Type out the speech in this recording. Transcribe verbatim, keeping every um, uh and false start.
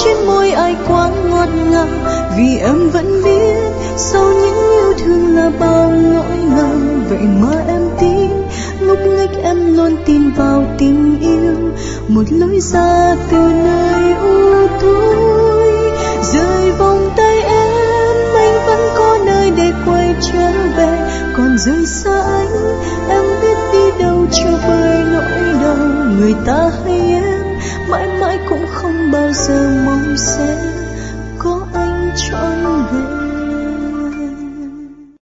trên môi ai quá ngọt ngào, vì em vẫn biết sau những yêu thương là bao nỗi ngờ. Vậy mà em tin, ngốc nghếch em luôn tin vào tình yêu, một lối ra từ nơi u tối. Rời vòng tay em, anh vẫn có nơi để quay trở về, còn rời xa anh, em biết đi đâu cho vơi nỗi đau. Người ta hay